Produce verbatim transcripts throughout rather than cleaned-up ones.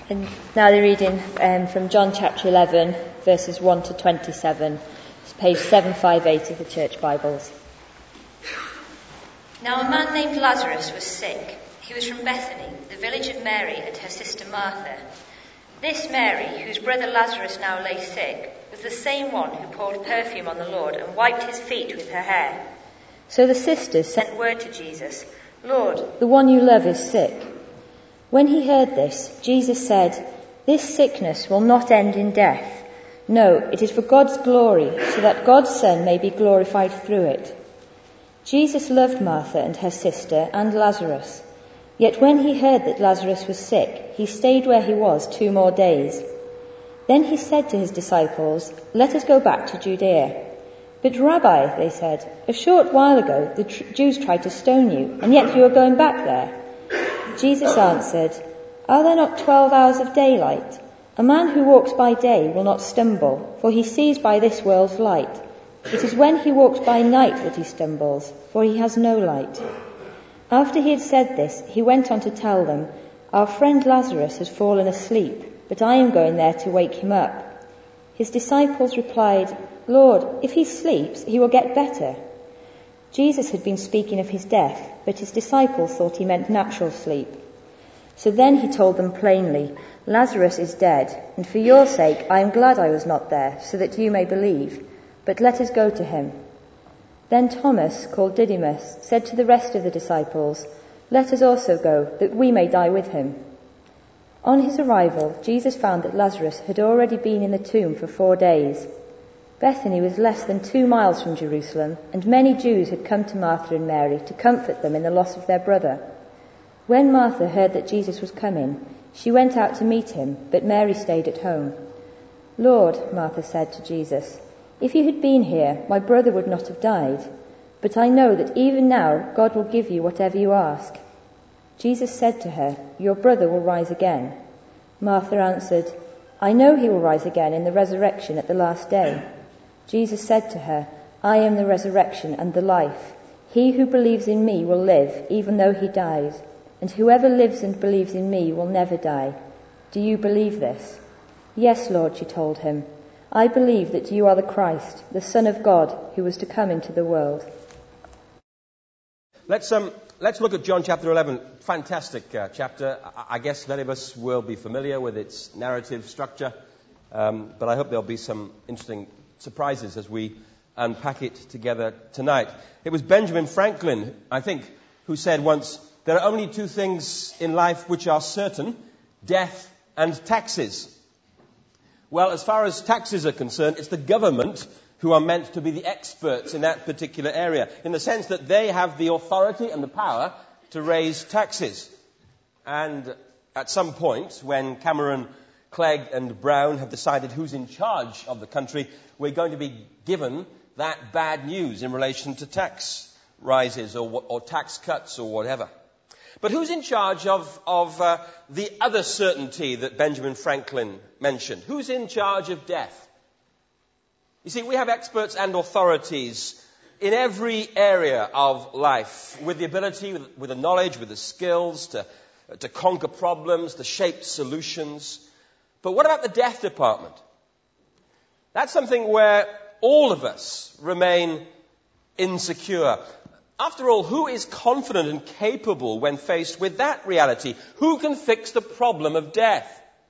And now the reading um, from John chapter eleven, verses one to twenty-seven. It's page seven fifty-eight of the Church Bibles. Now a man named Lazarus was sick. He was from Bethany, the village of Mary and her sister Martha. This Mary, whose brother Lazarus now lay sick, was the same one who poured perfume on the Lord and wiped his feet with her hair. So the sisters Sent word to Jesus, "Lord, the one you love is sick." When he heard this, Jesus said, "This sickness will not end in death. No, it is for God's glory, so that God's Son may be glorified through it." Jesus loved Martha and her sister and Lazarus. Yet when he heard that Lazarus was sick, he stayed where he was two more days. Then he said to his disciples, "Let us go back to Judea." "But Rabbi," they said, "a short while ago the tr- Jews tried to stone you, and yet you are going back there." Jesus answered, "Are there not twelve hours of daylight? A man who walks by day will not stumble, for he sees by this world's light. It is when he walks by night that he stumbles, for he has no light." After he had said this, he went on to tell them, "Our friend Lazarus has fallen asleep, but I am going there to wake him up." His disciples replied, "Lord, if he sleeps, he will get better." Jesus had been speaking of his death, but his disciples thought he meant natural sleep. So then he told them plainly, "Lazarus is dead, and for your sake I am glad I was not there, so that you may believe. But let us go to him." Then Thomas, called Didymus, said to the rest of the disciples, "Let us also go, that we may die with him." On his arrival, Jesus found that Lazarus had already been in the tomb for four days. Bethany was less than two miles from Jerusalem, and many Jews had come to Martha and Mary to comfort them in the loss of their brother. When Martha heard that Jesus was coming, she went out to meet him, but Mary stayed at home. "Lord," Martha said to Jesus, "if you had been here, my brother would not have died. But I know that even now God will give you whatever you ask." Jesus said to her, "Your brother will rise again." Martha answered, "I know he will rise again in the resurrection at the last day." Jesus said to her, "I am the resurrection and the life. He who believes in me will live, even though he dies, and whoever lives and believes in me will never die. Do you believe this?" "Yes, Lord," she told him. "I believe that you are the Christ, the Son of God, who was to come into the world." Let's um, let's look at John chapter eleven. Fantastic uh, chapter. I, I guess many of us will be familiar with its narrative structure, um, but I hope there'll be some interesting surprises as we unpack it together tonight. It was Benjamin Franklin, I think, who said once, "There are only two things in life which are certain, death and taxes." Well, as far as taxes are concerned, it's the government who are meant to be the experts in that particular area, in the sense that they have the authority and the power to raise taxes. And at some point, when Cameron, Clegg and Brown have decided who's in charge of the country, we're going to be given that bad news in relation to tax rises or, or tax cuts or whatever. But who's in charge of, of uh, the other certainty that Benjamin Franklin mentioned? Who's in charge of death? You see, we have experts and authorities in every area of life with the ability, with, with the knowledge, with the skills to, to conquer problems, to shape solutions. But what about the death department? That's something where all of us remain insecure. After all, who is confident and capable when faced with that reality? Who can fix the problem of death?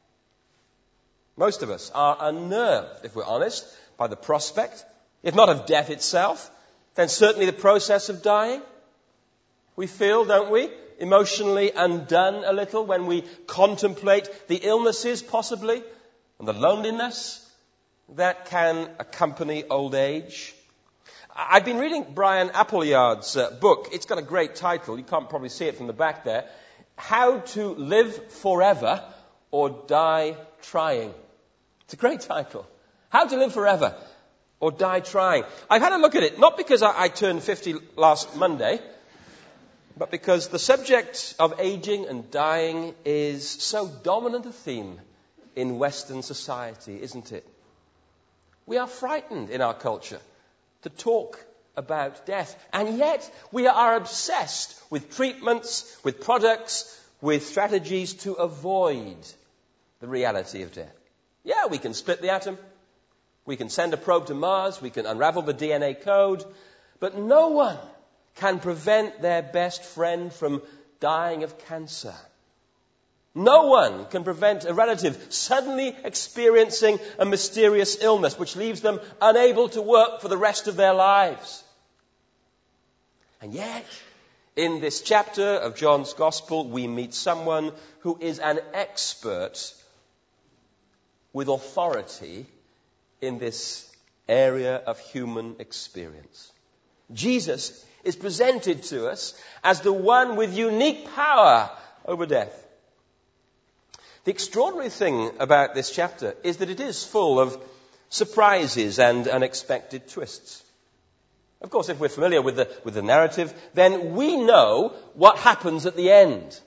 Most of us are unnerved, if we're honest, by the prospect, if not of death itself, then certainly the process of dying. We feel, don't we, emotionally undone a little when we contemplate the illnesses, possibly, and the loneliness that can accompany old age. I've been reading Brian Appleyard's uh, book. It's got a great title. You can't probably see it from the back there. How to Live Forever or Die Trying. It's a great title. How to Live Forever or Die Trying. I've had a look at it, not because I, I turned fifty last Monday, but because the subject of aging and dying is so dominant a theme in Western society, isn't it? We are frightened in our culture to talk about death. And yet we are obsessed with treatments, with products, with strategies to avoid the reality of death. Yeah, we can split the atom. We can send a probe to Mars. We can unravel the D N A code. But no one can prevent their best friend from dying of cancer. No one can prevent a relative suddenly experiencing a mysterious illness which leaves them unable to work for the rest of their lives. And yet, in this chapter of John's Gospel, we meet someone who is an expert with authority in this area of human experience. Jesus is presented to us as the one with unique power over death. The extraordinary thing about this chapter is that it is full of surprises and unexpected twists. Of course, if we're familiar with the, with the narrative, then we know what happens at the end.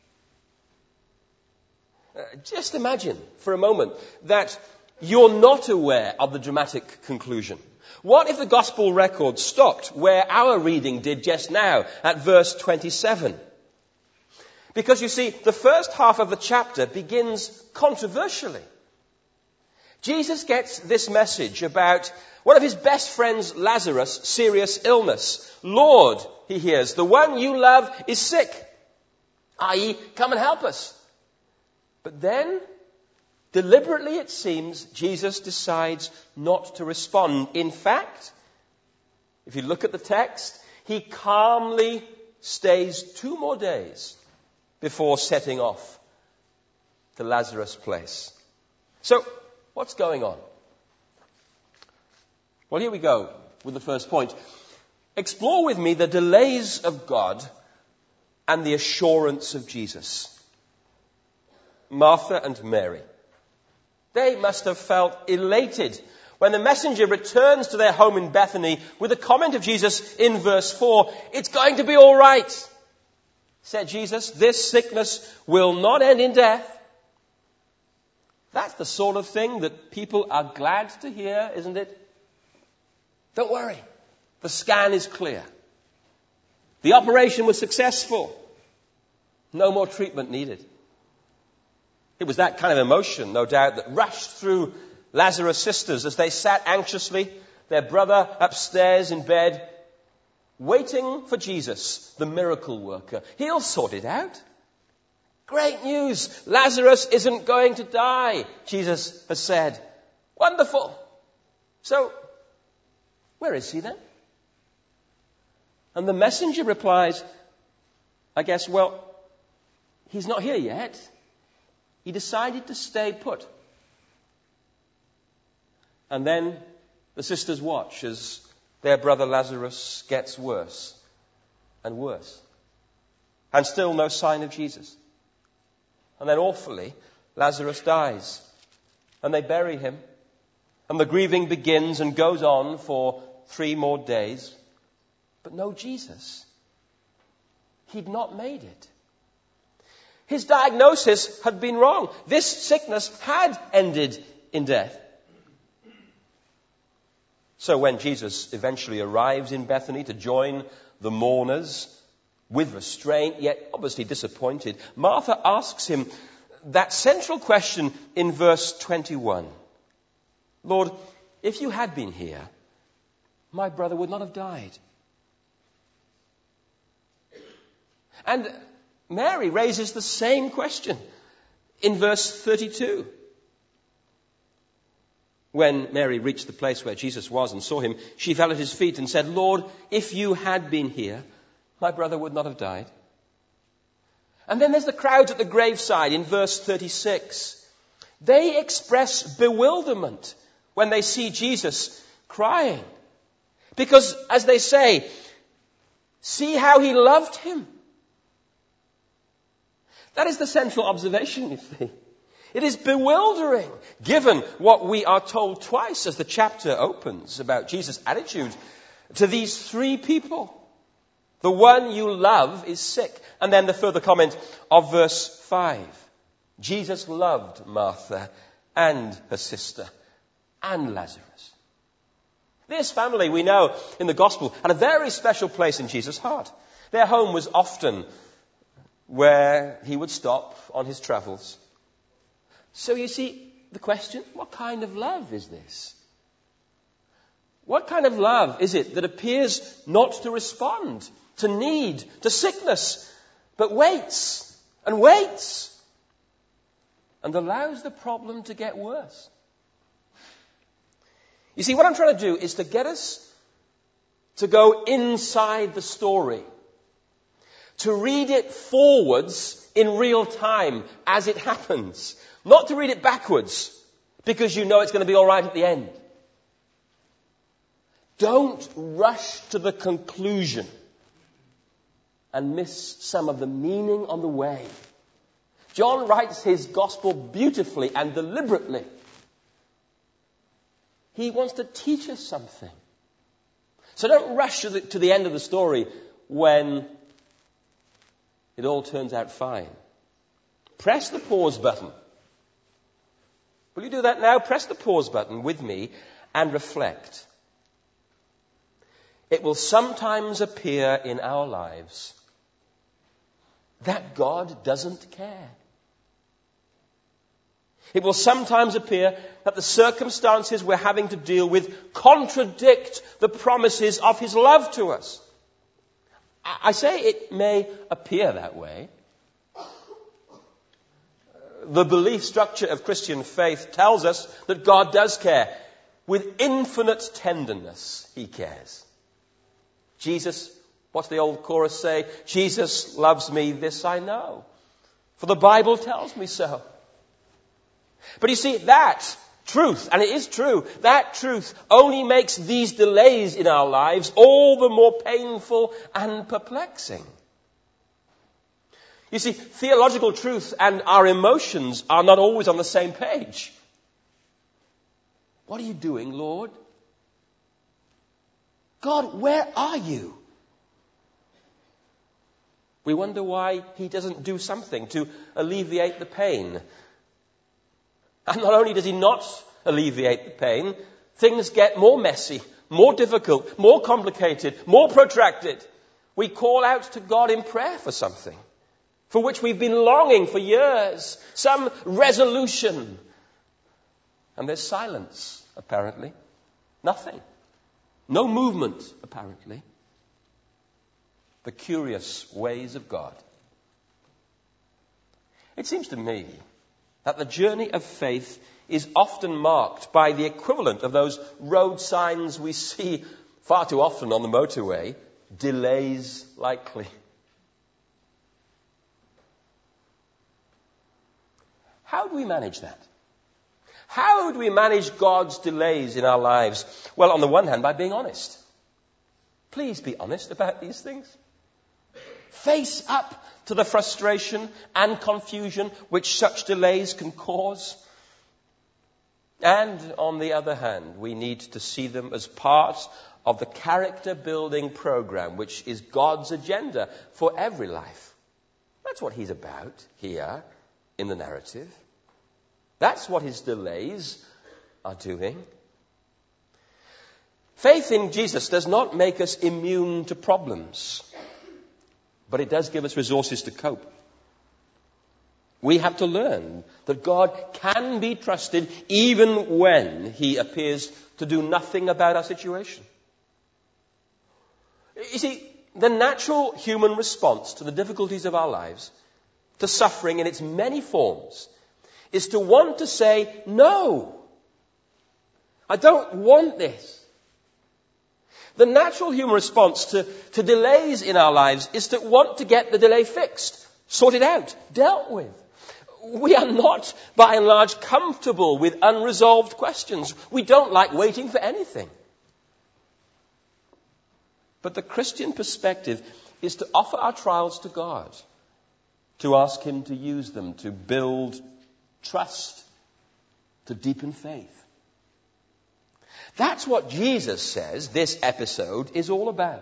Uh, just imagine for a moment that you're not aware of the dramatic conclusion. What if the gospel record stopped where our reading did just now, at verse twenty-seven? Because you see, the first half of the chapter begins controversially. Jesus gets this message about one of his best friends, Lazarus' serious illness. Lord, he hears, the one you love is sick, that is, come and help us. But then, deliberately it seems, Jesus decides not to respond. In fact, if you look at the text, he calmly stays two more days before setting off to Lazarus' place. So, what's going on? Well, here we go with the first point. Explore with me the delays of God and the assurance of Jesus. Martha and Mary. They must have felt elated when the messenger returns to their home in Bethany with a comment of Jesus in verse four. It's going to be all right, said Jesus. This sickness will not end in death. That's the sort of thing that people are glad to hear, isn't it? Don't worry. The scan is clear. The operation was successful. No more treatment needed. It was that kind of emotion, no doubt, that rushed through Lazarus' sisters as they sat anxiously, their brother upstairs in bed, waiting for Jesus, the miracle worker. He'll sort it out. Great news. Lazarus isn't going to die, Jesus has said. Wonderful. So, where is he then? And the messenger replies, I guess, well, he's not here yet. He decided to stay put. And then the sisters watch as their brother Lazarus gets worse and worse. And still no sign of Jesus. And then awfully, Lazarus dies. And they bury him. And the grieving begins and goes on for three more days. But no Jesus. He'd not made it. His diagnosis had been wrong. This sickness had ended in death. So when Jesus eventually arrives in Bethany to join the mourners, with restraint, yet obviously disappointed, Martha asks him that central question in verse twenty-one. Lord, if you had been here, my brother would not have died. And Mary raises the same question in verse thirty-two. When Mary reached the place where Jesus was and saw him, she fell at his feet and said, Lord, if you had been here, my brother would not have died. And then there's the crowds at the graveside in verse thirty-six. They express bewilderment when they see Jesus crying. Because, as they say, see how he loved him. That is the central observation, you see. It is bewildering, given what we are told twice as the chapter opens about Jesus' attitude to these three people. The one you love is sick. And then the further comment of verse five. Jesus loved Martha and her sister and Lazarus. This family, we know in the gospel, had a very special place in Jesus' heart. Their home was often where he would stop on his travels. So you see, the question, what kind of love is this? What kind of love is it that appears not to respond to need, to sickness, but waits and waits and allows the problem to get worse? You see, what I'm trying to do is to get us to go inside the story, to read it forwards in real time as it happens, not to read it backwards because you know it's going to be all right at the end. Don't rush to the conclusion and miss some of the meaning on the way. John writes his gospel beautifully and deliberately. He wants to teach us something. So don't rush to the, to the end of the story when it all turns out fine. Press the pause button. Will you do that now? Press the pause button with me and reflect. It will sometimes appear in our lives that God doesn't care. It will sometimes appear that the circumstances we're having to deal with contradict the promises of His love to us. I say it may appear that way. The belief structure of Christian faith tells us that God does care. With infinite tenderness, He cares. Jesus, what's the old chorus say? Jesus loves me, this I know, for the Bible tells me so. But you see, that truth, and it is true, that truth only makes these delays in our lives all the more painful and perplexing. You see, theological truth and our emotions are not always on the same page. What are you doing, Lord? God, where are you? We wonder why He doesn't do something to alleviate the pain. And not only does He not alleviate the pain, things get more messy, more difficult, more complicated, more protracted. We call out to God in prayer for something for which we've been longing for years, some resolution. And there's silence, apparently. Nothing. No movement, apparently. The curious ways of God. It seems to me that the journey of faith is often marked by the equivalent of those road signs we see far too often on the motorway, delays likely. How do we manage that? How do we manage God's delays in our lives? Well, on the one hand, by being honest. Please be honest about these things. Face up to the frustration and confusion which such delays can cause. And on the other hand, we need to see them as part of the character-building program, which is God's agenda for every life. That's what He's about here in the narrative. That's what His delays are doing. Faith in Jesus does not make us immune to problems, but it does give us resources to cope. We have to learn that God can be trusted even when He appears to do nothing about our situation. You see, the natural human response to the difficulties of our lives, to suffering in its many forms, is to want to say, no, I don't want this. The natural human response to, to delays in our lives is to want to get the delay fixed, sorted out, dealt with. We are not, by and large, comfortable with unresolved questions. We don't like waiting for anything. But the Christian perspective is to offer our trials to God, to ask Him to use them, to build trust, to deepen faith. That's what Jesus says this episode is all about.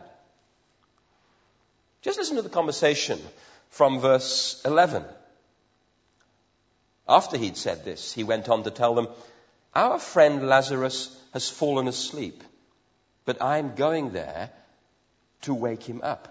Just listen to the conversation from verse eleven. After he'd said this, he went on to tell them, "Our friend Lazarus has fallen asleep, but I'm going there to wake him up."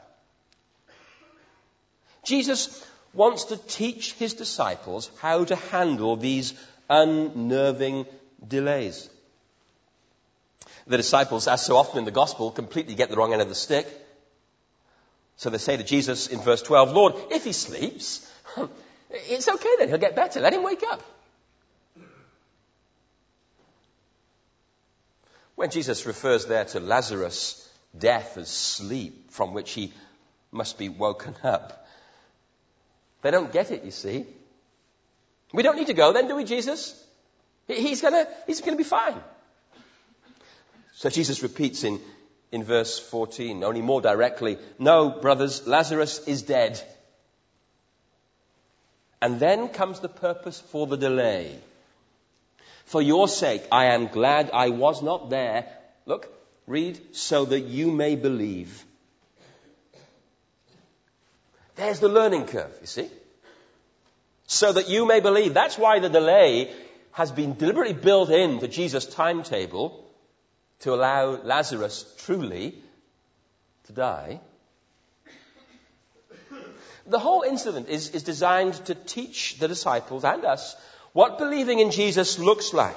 Jesus wants to teach His disciples how to handle these unnerving delays. The disciples, as so often in the gospel, completely get the wrong end of the stick. So they say to Jesus in verse twelve, Lord, if he sleeps, it's okay then, he'll get better. Let him wake up. When Jesus refers there to Lazarus' death as sleep, from which he must be woken up, they don't get it, you see. We don't need to go then, do we, Jesus? He's gonna, he's gonna be fine. So Jesus repeats in, in verse fourteen, only more directly, no, brothers, Lazarus is dead. And then comes the purpose for the delay. For your sake, I am glad I was not there. Look, read, so that you may believe. There's the learning curve, you see. So that you may believe. That's why the delay has been deliberately built into Jesus' timetable to allow Lazarus truly to die. The whole incident is, is designed to teach the disciples and us what believing in Jesus looks like.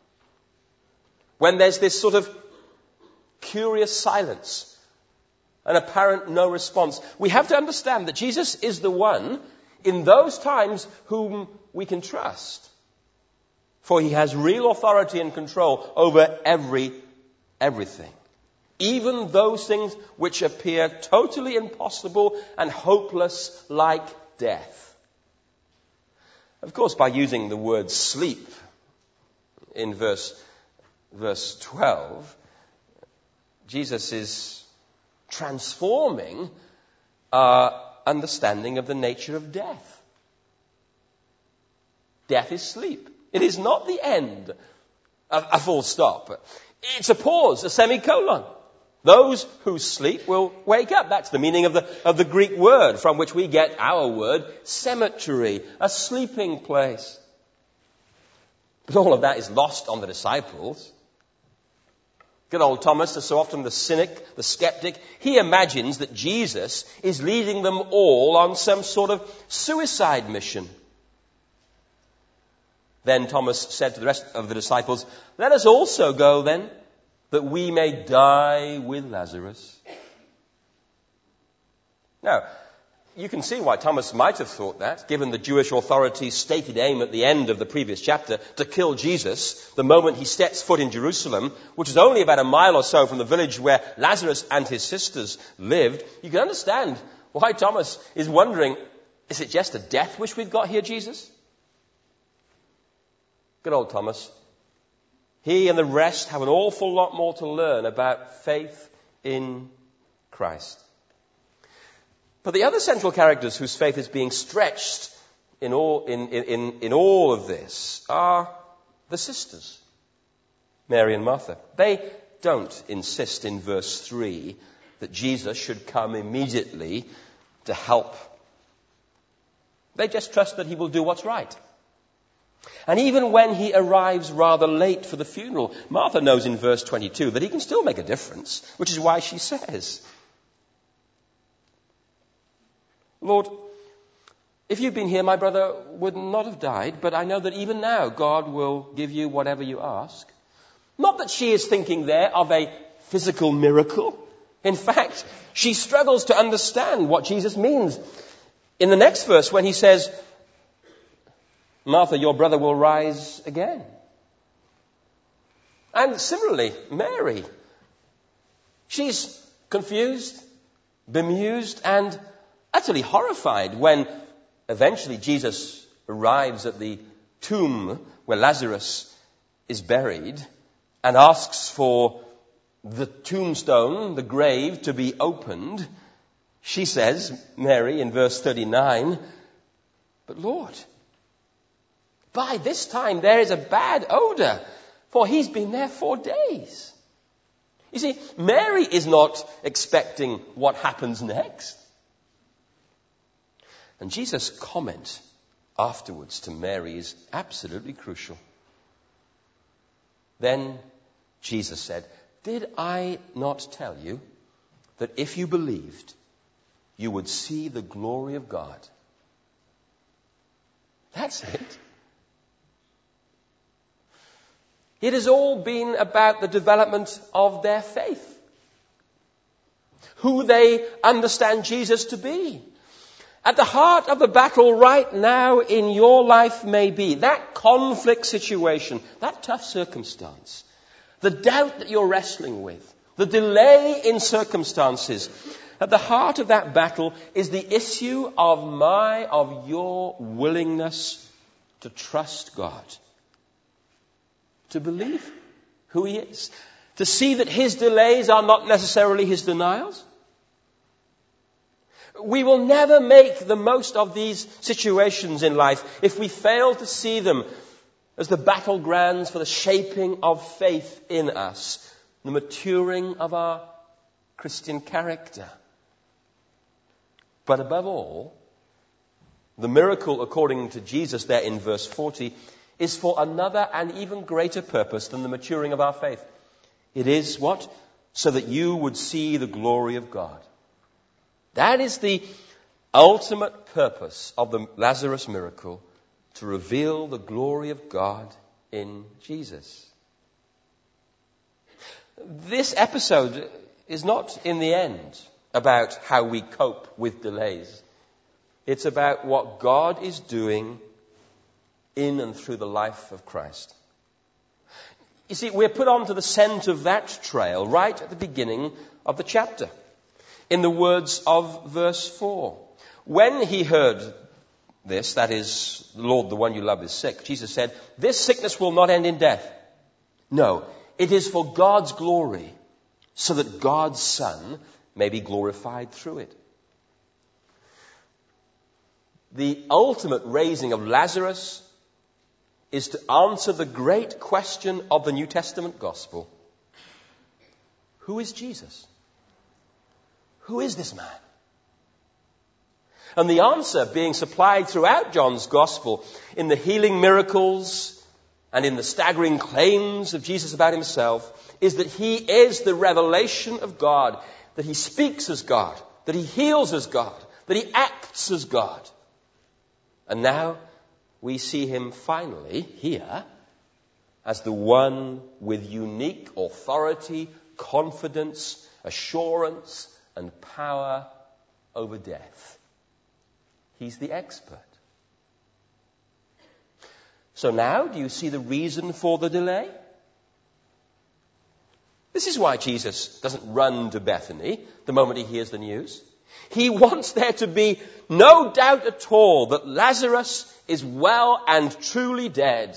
When there's this sort of curious silence, an apparent no response, we have to understand that Jesus is the one in those times whom we can trust. For he has real authority and control over every, everything. Even those things which appear totally impossible and hopeless, like death. Of course, by using the word sleep in verse, verse twelve, Jesus is transforming our understanding of the nature of death. Death is sleep. It is not the end, a, a full stop. It's a pause, a semicolon. Those who sleep will wake up. That's the meaning of the, of the Greek word from which we get our word cemetery, a sleeping place. But all of that is lost on the disciples. Good old Thomas, as so often the cynic, the skeptic, he imagines that Jesus is leading them all on some sort of suicide mission. Then Thomas said to the rest of the disciples, let us also go then, that we may die with Lazarus. Now, you can see why Thomas might have thought that, given the Jewish authorities' stated aim at the end of the previous chapter to kill Jesus the moment he steps foot in Jerusalem, which is only about a mile or so from the village where Lazarus and his sisters lived. You can understand why Thomas is wondering, is it just a death wish we've got here, Jesus? Good old Thomas. He and the rest have an awful lot more to learn about faith in Christ. But the other central characters whose faith is being stretched in all, in, in, in all of this are the sisters, Mary and Martha. They don't insist in verse three that Jesus should come immediately to help. They just trust that he will do what's right. And even when he arrives rather late for the funeral, Martha knows in verse twenty-two that he can still make a difference, which is why she says, Lord, if you'd been here, my brother would not have died, but I know that even now God will give you whatever you ask. Not that she is thinking there of a physical miracle. In fact, she struggles to understand what Jesus means. In the next verse, when he says, Martha, your brother will rise again. And similarly, Mary. She's confused, bemused, and utterly horrified when eventually Jesus arrives at the tomb where Lazarus is buried and asks for the tombstone, the grave, to be opened. She says, Mary, in verse thirty-nine, but Lord, by this time there is a bad odor, for he's been there four days. You see, Mary is not expecting what happens next. And Jesus' comment afterwards to Mary is absolutely crucial. Then Jesus said, did I not tell you that if you believed, you would see the glory of God? That's it. It has all been about the development of their faith. Who they understand Jesus to be. At the heart of the battle right now in your life may be that conflict situation, that tough circumstance, the doubt that you're wrestling with, the delay in circumstances. At the heart of that battle is the issue of my, of your willingness to trust God, to believe who He is, to see that His delays are not necessarily His denials. We will never make the most of these situations in life if we fail to see them as the battlegrounds for the shaping of faith in us, the maturing of our Christian character. But above all, the miracle, according to Jesus there in verse forty, is for another and even greater purpose than the maturing of our faith. It is what? So that you would see the glory of God. That is the ultimate purpose of the Lazarus miracle, to reveal the glory of God in Jesus. This episode is not, in the end, about how we cope with delays. It's about what God is doing in and through the life of Christ. You see, we're put onto the scent of that trail right at the beginning of the chapter. In the words of verse four. When he heard this, that is, Lord, the one you love is sick, Jesus said, this sickness will not end in death. No, it is for God's glory, so that God's Son may be glorified through it. The ultimate raising of Lazarus is to answer the great question of the New Testament gospel. Who is Jesus? Who is this man? And the answer being supplied throughout John's gospel in the healing miracles and in the staggering claims of Jesus about himself is that he is the revelation of God, that he speaks as God, that he heals as God, that he acts as God. And now we see him finally here as the one with unique authority, confidence, assurance, and power over death. He's the expert. So now, do you see the reason for the delay? This is why Jesus doesn't run to Bethany the moment he hears the news. He wants there to be no doubt at all that Lazarus is well and truly dead.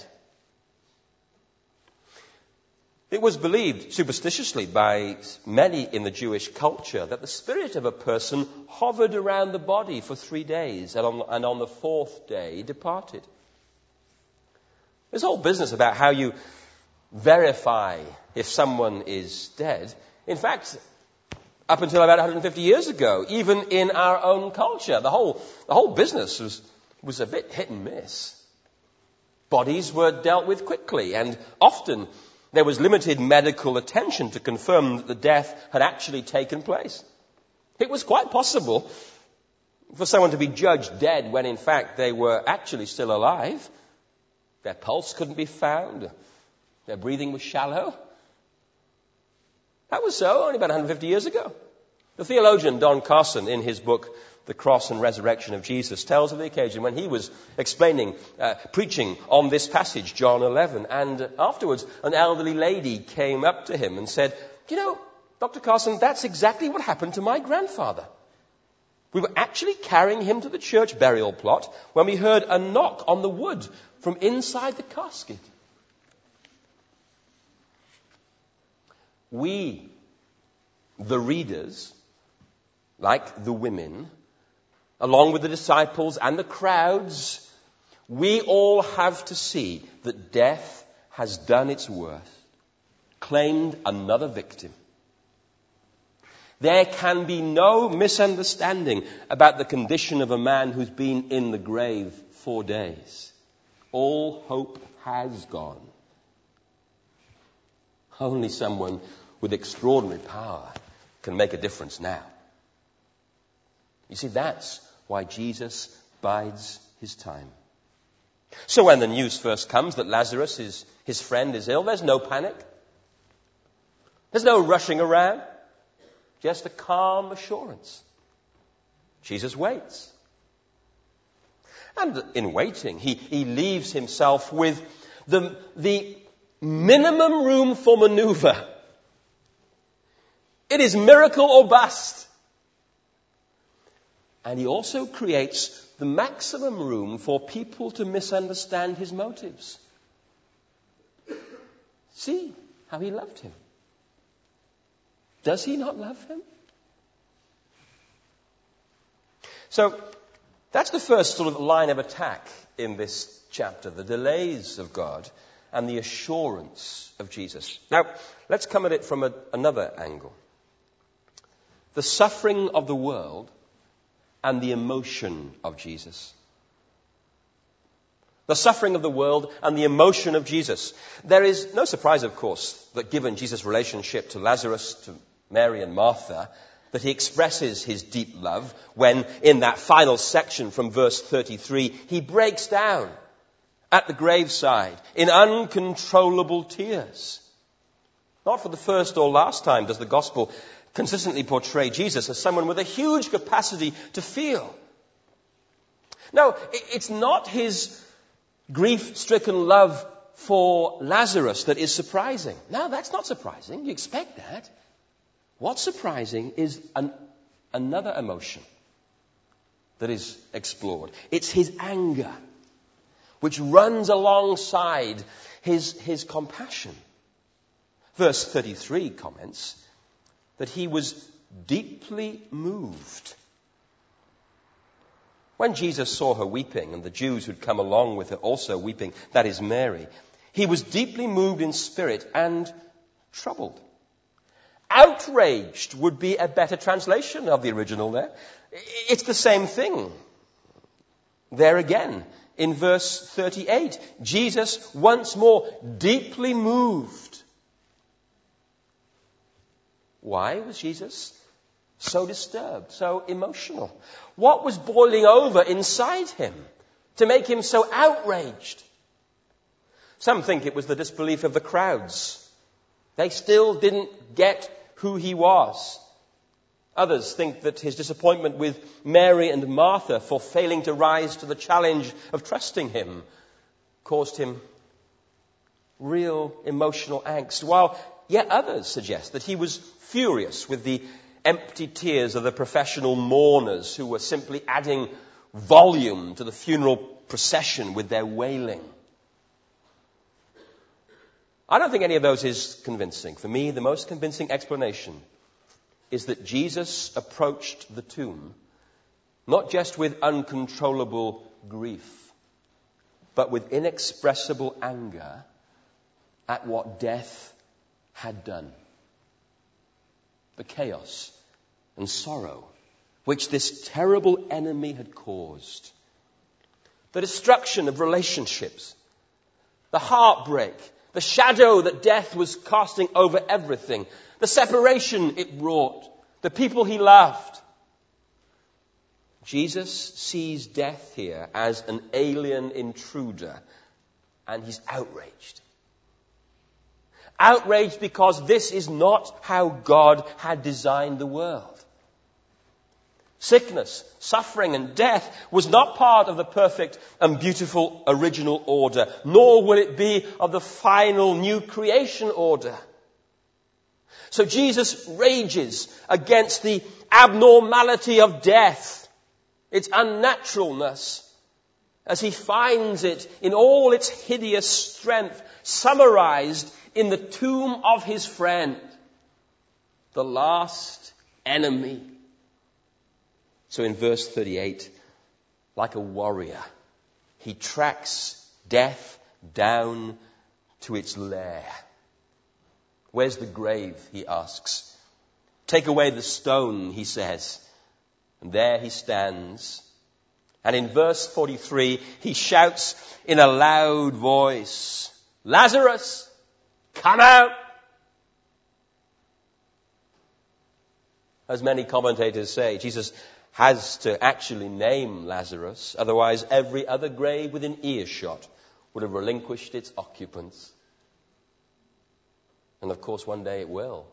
It was believed superstitiously by many in the Jewish culture that the spirit of a person hovered around the body for three days and on, and on the fourth day departed. This whole business about how you verify if someone is dead, in fact, up until about one hundred fifty years ago, even in our own culture, the whole, the whole business was, was a bit hit and miss. Bodies were dealt with quickly, and often there was limited medical attention to confirm that the death had actually taken place. It was quite possible for someone to be judged dead when in fact they were actually still alive. Their pulse couldn't be found. Their breathing was shallow. That was so only about one hundred fifty years ago. The theologian Don Carson, in his book, The Cross and Resurrection of Jesus, tells of the occasion when he was explaining, uh, preaching on this passage, John eleven, and afterwards an elderly lady came up to him and said, you know, Doctor Carson, that's exactly what happened to my grandfather. We were actually carrying him to the church burial plot when we heard a knock on the wood from inside the casket. We, the readers, like the women, along with the disciples and the crowds, we all have to see that death has done its worst, claimed another victim. There can be no misunderstanding about the condition of a man who's been in the grave four days. All hope has gone. Only someone with extraordinary power can make a difference now. You see, that's why Jesus bides his time. So when the news first comes that Lazarus, is, his friend, is ill, there's no panic. There's no rushing around. Just a calm assurance. Jesus waits. And in waiting, he, he leaves himself with the, the minimum room for maneuver. It is miracle or bust. And he also creates the maximum room for people to misunderstand his motives. See how he loved him. Does he not love him? So, that's the first sort of line of attack in this chapter, the delays of God and the assurance of Jesus. Now, let's come at it from a, another angle. The suffering of the world and the emotion of Jesus. The suffering of the world and the emotion of Jesus. There is no surprise, of course, that given Jesus' relationship to Lazarus, to Mary and Martha, that he expresses his deep love when, in that final section from verse thirty-three, he breaks down at the graveside in uncontrollable tears. Not for the first or last time does the gospel consistently portray Jesus as someone with a huge capacity to feel. No, it's not his grief-stricken love for Lazarus that is surprising. No, that's not surprising. You expect that. What's surprising is an, another emotion that is explored. It's his anger, which runs alongside his, his compassion. Verse thirty-three comments that he was deeply moved. When Jesus saw her weeping, and the Jews who'd come along with her also weeping, that is Mary, he was deeply moved in spirit and troubled. Outraged would be a better translation of the original there. It's the same thing. There again, in verse thirty-eight, Jesus once more deeply moved. Why was Jesus so disturbed, so emotional? What was boiling over inside him to make him so outraged? Some think it was the disbelief of the crowds. They still didn't get who he was. Others think that his disappointment with Mary and Martha for failing to rise to the challenge of trusting him caused him real emotional angst, while yet others suggest that he was furious with the empty tears of the professional mourners who were simply adding volume to the funeral procession with their wailing. I don't think any of those is convincing. For me, the most convincing explanation is that Jesus approached the tomb not just with uncontrollable grief, but with inexpressible anger at what death had done. The chaos and sorrow which this terrible enemy had caused. The destruction of relationships. The heartbreak. The shadow that death was casting over everything. The separation it wrought. The people he loved. Jesus sees death here as an alien intruder, and he's outraged. Outraged because this is not how God had designed the world. Sickness, suffering, and death was not part of the perfect and beautiful original order, nor will it be of the final new creation order. So Jesus rages against the abnormality of death, its unnaturalness, as he finds it in all its hideous strength, summarized in the tomb of his friend, the last enemy. So in verse thirty-eight, like a warrior, he tracks death down to its lair. Where's the grave, he asks. Take away the stone, he says. And there he stands. And in verse forty-three, he shouts in a loud voice, Lazarus, come out! As many commentators say, Jesus has to actually name Lazarus. Otherwise, every other grave within earshot would have relinquished its occupants. And of course, one day it will.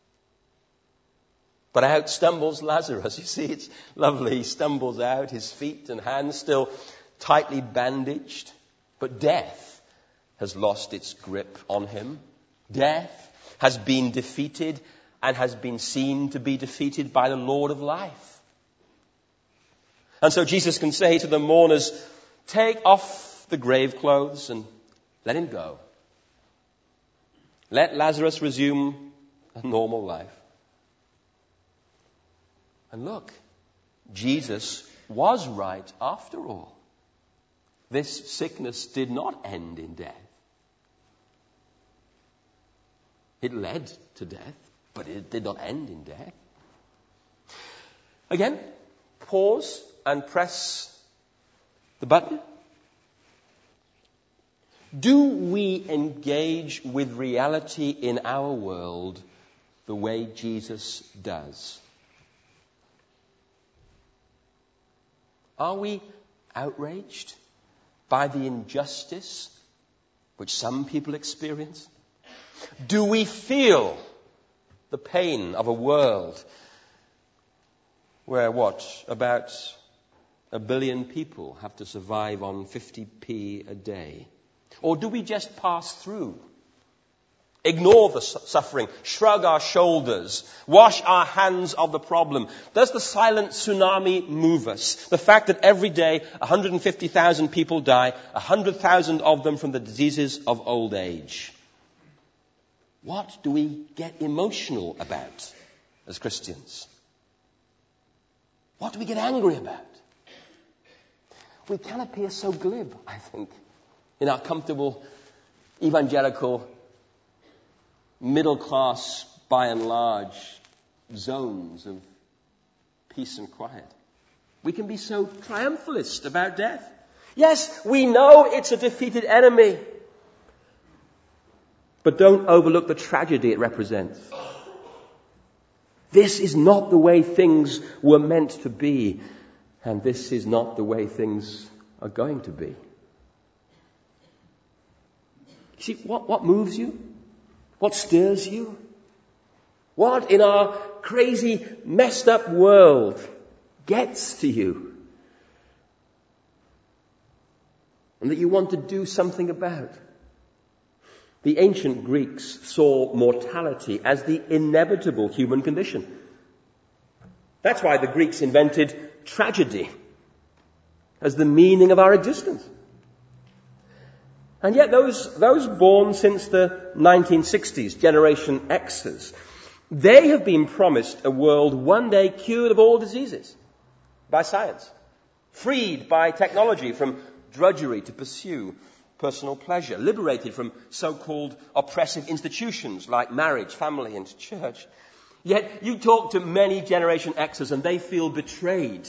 But out stumbles Lazarus. You see, it's lovely. He stumbles out, his feet and hands still tightly bandaged. But death has lost its grip on him. Death has been defeated and has been seen to be defeated by the Lord of life. And so Jesus can say to the mourners, take off the grave clothes and let him go. Let Lazarus resume a normal life. And look, Jesus was right after all. This sickness did not end in death. It led to death, but it did not end in death. Again, pause and press the button. Do we engage with reality in our world the way Jesus does? Are we outraged by the injustice which some people experience? Do we feel the pain of a world where what, about a billion people have to survive on fifty p a day? Or do we just pass through, ignore the su- suffering, shrug our shoulders, wash our hands of the problem? Does the silent tsunami move us? The fact that every day one hundred fifty thousand people die, one hundred thousand of them from the diseases of old age. What do we get emotional about as Christians? What do we get angry about? We can appear so glib, I think, in our comfortable, evangelical, middle class, by and large, zones of peace and quiet. We can be so triumphalist about death. Yes, we know it's a defeated enemy. But don't overlook the tragedy it represents. This is not the way things were meant to be. And this is not the way things are going to be. See, what, what moves you? What stirs you? What in our crazy, messed up world gets to you? And that you want to do something about? The ancient Greeks saw mortality as the inevitable human condition. That's why the Greeks invented tragedy as the meaning of our existence. And yet those, those born since the nineteen sixties, Generation Xers, they have been promised a world one day cured of all diseases by science, freed by technology from drudgery to pursue personal pleasure, liberated from so-called oppressive institutions like marriage, family, and church. Yet you talk to many Generation Xers and they feel betrayed.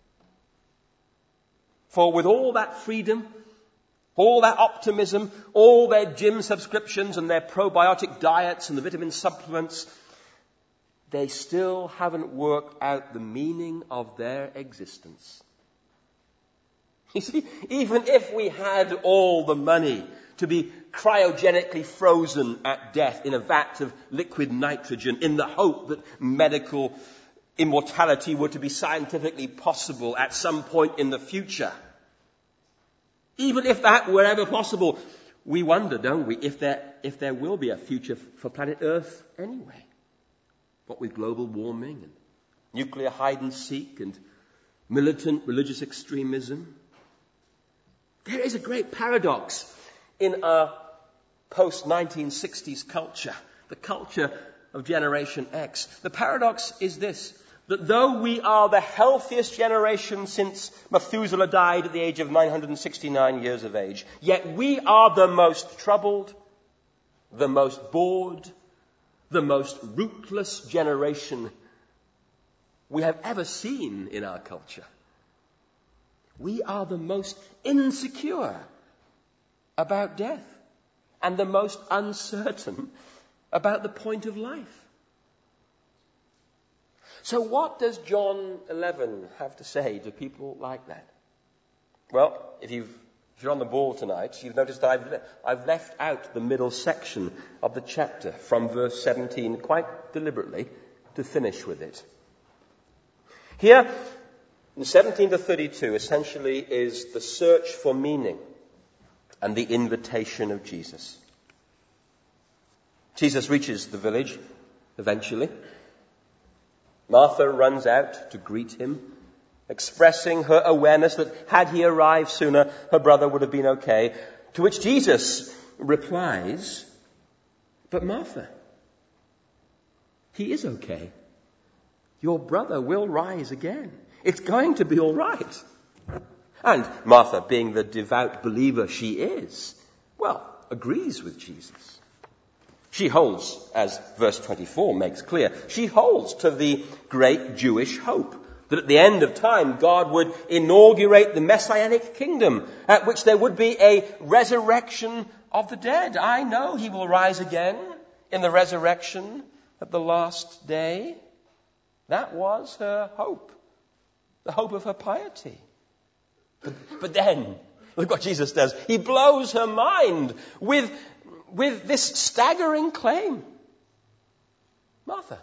For with all that freedom, all that optimism, all their gym subscriptions and their probiotic diets and the vitamin supplements, they still haven't worked out the meaning of their existence. You see, even if we had all the money to be cryogenically frozen at death in a vat of liquid nitrogen in the hope that medical immortality were to be scientifically possible at some point in the future, even if that were ever possible, we wonder, don't we, if there, if there will be a future for planet Earth anyway. What with global warming and nuclear hide and seek and militant religious extremism. There is a great paradox in our post nineteen sixties culture, the culture of Generation X. The paradox is this, that though we are the healthiest generation since Methuselah died at the age of nine hundred sixty-nine years of age, yet we are the most troubled, the most bored, the most rootless generation we have ever seen in our culture. We are the most insecure about death and the most uncertain about the point of life. So what does John eleven have to say to people like that? Well, if, you've, if you're on the ball tonight, you've noticed that I've, le- I've left out the middle section of the chapter from verse seventeen quite deliberately to finish with it. Here, in seventeen to thirty-two, essentially is the search for meaning and the invitation of Jesus. Jesus reaches the village eventually. Martha runs out to greet him, expressing her awareness that had he arrived sooner, her brother would have been okay. To which Jesus replies, "But Martha, he is okay. Your brother will rise again. It's going to be all right." And Martha, being the devout believer she is, well, agrees with Jesus. She holds, as verse twenty-four makes clear, she holds to the great Jewish hope that at the end of time God would inaugurate the Messianic kingdom, at which there would be a resurrection of the dead. I know he will rise again in the resurrection at the last day. That was her hope, the hope of her piety. But, but then, look what Jesus does. He blows her mind with, with this staggering claim. Martha,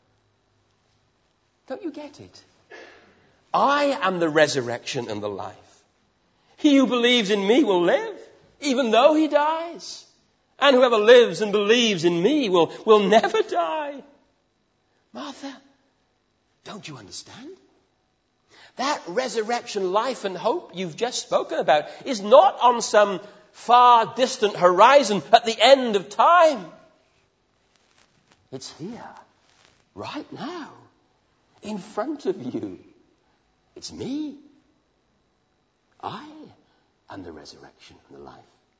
don't you get it? I am the resurrection and the life. He who believes in me will live, even though he dies. And whoever lives and believes in me will, will never die. Martha, don't you understand? That resurrection life and hope you've just spoken about is not on some far distant horizon at the end of time. It's here, right now, in front of you. It's me. I am the resurrection and the life.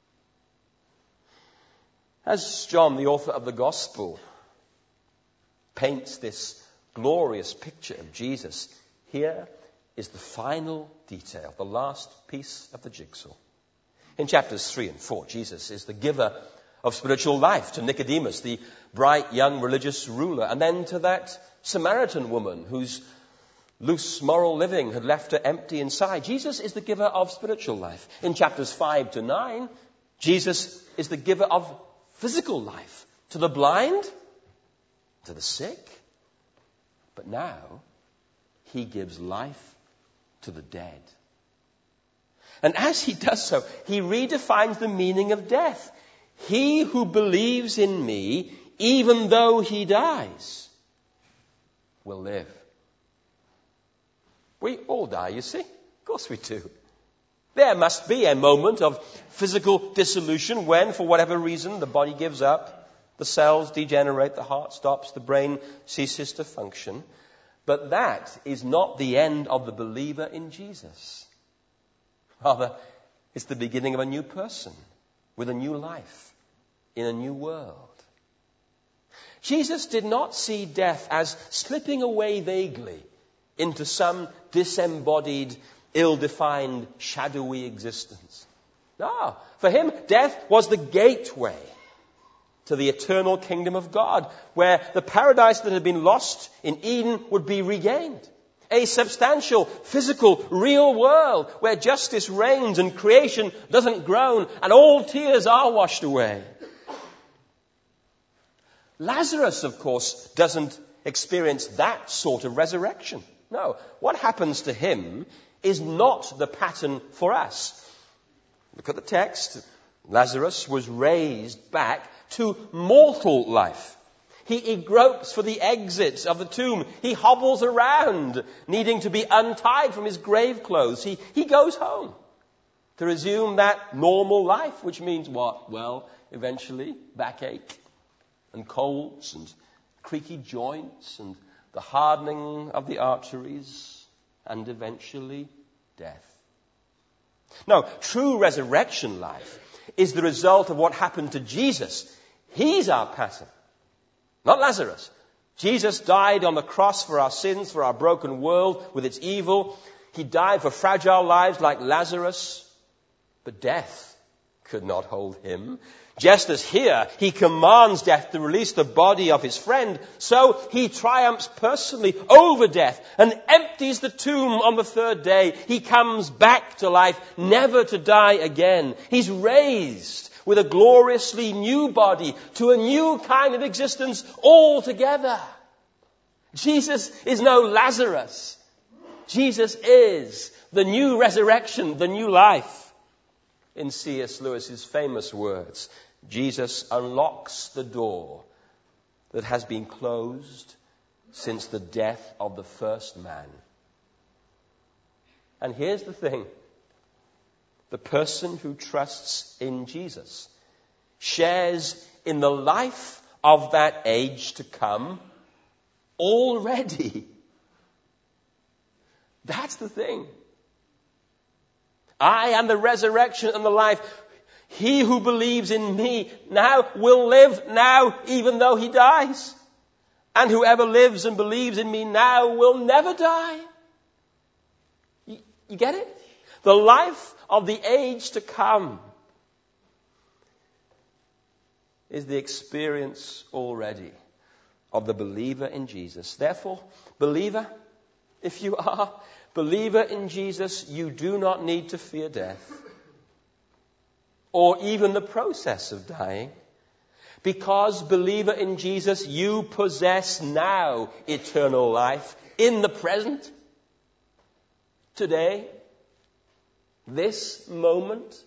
As John, the author of the Gospel, paints this glorious picture of Jesus, here is the final detail, the last piece of the jigsaw. In chapters three and four, Jesus is the giver of spiritual life to Nicodemus, the bright young religious ruler, and then to that Samaritan woman whose loose moral living had left her empty inside. Jesus is the giver of spiritual life. In chapters five to nine, Jesus is the giver of physical life to the blind, to the sick. But now, he gives life to the dead. And as he does so, he redefines the meaning of death. He who believes in me, even though he dies, will live. We all die, you see. Of course we do. There must be a moment of physical dissolution when, for whatever reason, the body gives up, the cells degenerate, the heart stops, the brain ceases to function. But that is not the end of the believer in Jesus. Rather, it's the beginning of a new person with a new life in a new world. Jesus did not see death as slipping away vaguely into some disembodied, ill-defined, shadowy existence. No, for him, death was the gateway to the eternal kingdom of God, where the paradise that had been lost in Eden would be regained. A substantial, physical, real world where justice reigns and creation doesn't groan and all tears are washed away. Lazarus, of course, doesn't experience that sort of resurrection. No, what happens to him is not the pattern for us. Look at the text. Lazarus was raised back to mortal life. He, he gropes for the exit of the tomb. He hobbles around, needing to be untied from his grave clothes. He, he goes home to resume that normal life, which means what? Well, eventually, backache and colds and creaky joints and the hardening of the arteries and eventually death. No, true resurrection life is the result of what happened to Jesus. He's our pattern, not Lazarus. Jesus died on the cross for our sins, for our broken world with its evil. He died for fragile lives like Lazarus. But death could not hold him. Just as here he commands death to release the body of his friend, so he triumphs personally over death and empties the tomb on the third day. He comes back to life, never to die again. He's raised with a gloriously new body to a new kind of existence altogether. Jesus is no Lazarus. Jesus is the new resurrection, the new life. In C S Lewis's famous words, Jesus unlocks the door that has been closed since the death of the first man. And here's the thing. The person who trusts in Jesus shares in the life of that age to come already. That's the thing. I am the resurrection and the life. He who believes in me now will live now even though he dies. And whoever lives and believes in me now will never die. You, you get it? The life of the age to come is the experience already of the believer in Jesus. Therefore, believer, if you are believer in Jesus, you do not need to fear death or even the process of dying. Because, believer in Jesus, you possess now eternal life in the present, today, this moment.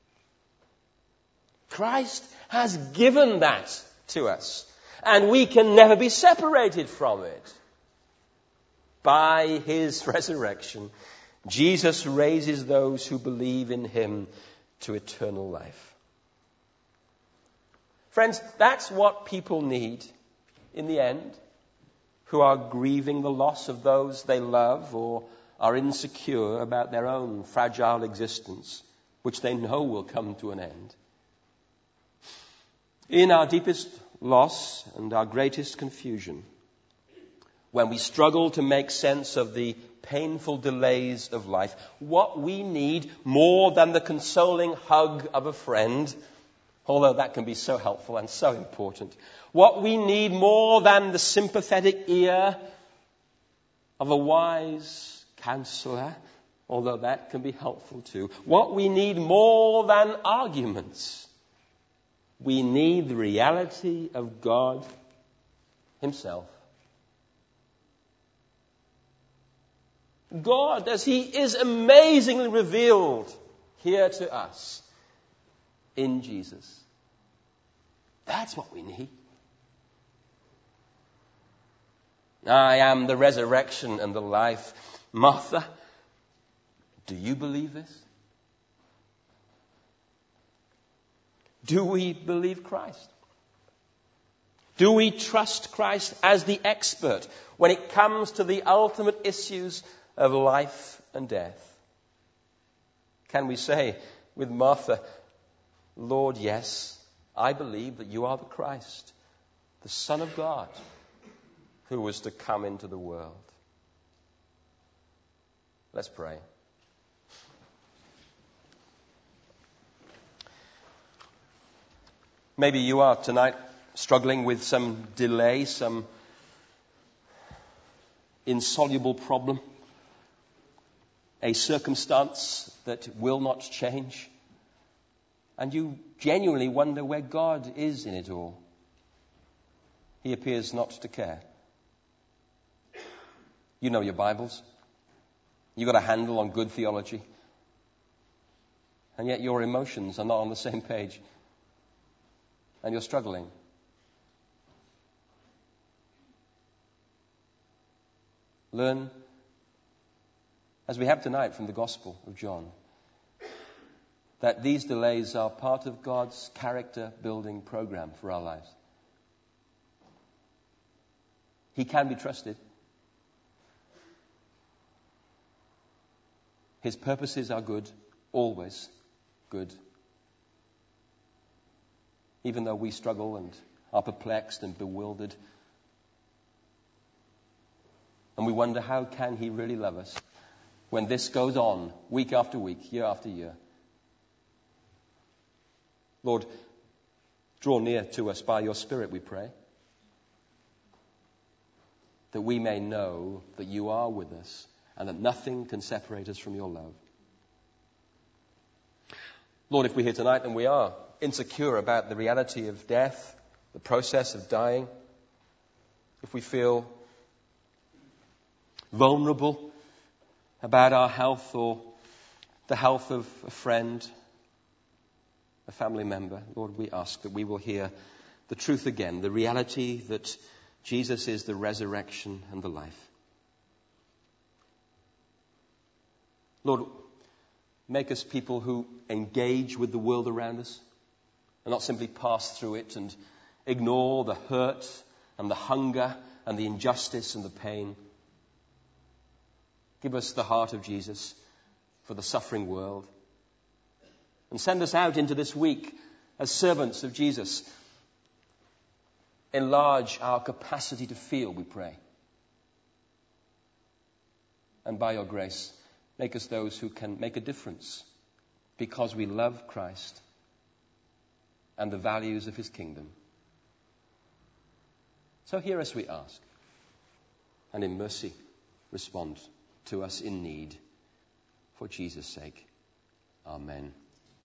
Christ has given that to us, and we can never be separated from it. By his resurrection, Jesus raises those who believe in him to eternal life. Friends, that's what people need in the end, who are grieving the loss of those they love or are insecure about their own fragile existence, which they know will come to an end. In our deepest loss and our greatest confusion, when we struggle to make sense of the painful delays of life, what we need more than the consoling hug of a friend, although that can be so helpful and so important, what we need more than the sympathetic ear of a wise counselor, although that can be helpful too, what we need more than arguments, we need the reality of God himself. God, as he is amazingly revealed here to us in Jesus. That's what we need. I am the resurrection and the life. Martha, do you believe this? Do we believe Christ? Do we trust Christ as the expert when it comes to the ultimate issues of life and death? Can we say with Martha, Lord, yes, I believe that you are the Christ, the Son of God, who was to come into the world? Let's pray. Maybe you are tonight struggling with some delay, some insoluble problem, a circumstance that will not change, and you genuinely wonder where God is in it all. He appears not to care. You know your Bibles. You've got a handle on good theology. And yet your emotions are not on the same page. And you're struggling. Learn, as we have tonight from the Gospel of John, that these delays are part of God's character-building program for our lives. He can be trusted. His purposes are good, always good. Even though we struggle and are perplexed and bewildered, and we wonder, how can he really love us when this goes on week after week, year after year? Lord, draw near to us by your Spirit, we pray, that we may know that you are with us and that nothing can separate us from your love. Lord, if we're here tonight and we are insecure about the reality of death, the process of dying, if we feel vulnerable about our health or the health of a friend, a family member, Lord, we ask that we will hear the truth again, the reality that Jesus is the resurrection and the life. Lord, make us people who engage with the world around us and not simply pass through it and ignore the hurt and the hunger and the injustice and the pain. Give us the heart of Jesus for the suffering world. And send us out into this week as servants of Jesus. Enlarge our capacity to feel, we pray. And by your grace, make us those who can make a difference because we love Christ and the values of his kingdom. So hear us, we ask, and in mercy respond to us in need. For Jesus' sake, amen.